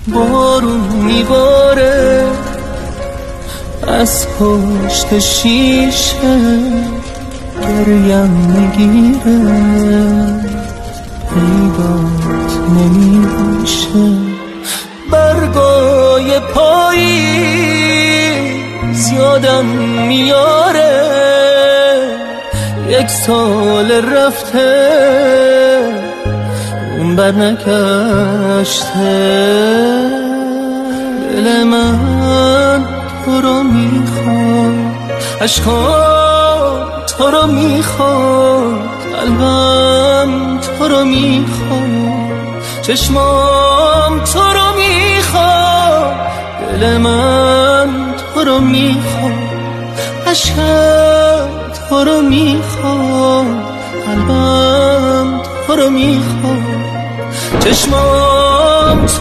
بارون میباره از پشت شیشه، گریم میگیره پیدات نمیشه. برگای پاییز یادم میاره، 1 سال رفته اون بر نگشته. دل من تو رو میخواد، عشقام تو رو میخواد، قلبم تو رو میخواد، چشمام تو رو میخواد. دل من تو رو میخواد، عشقم تو رو میخواد، قلبم تو رو میخواد، چشمام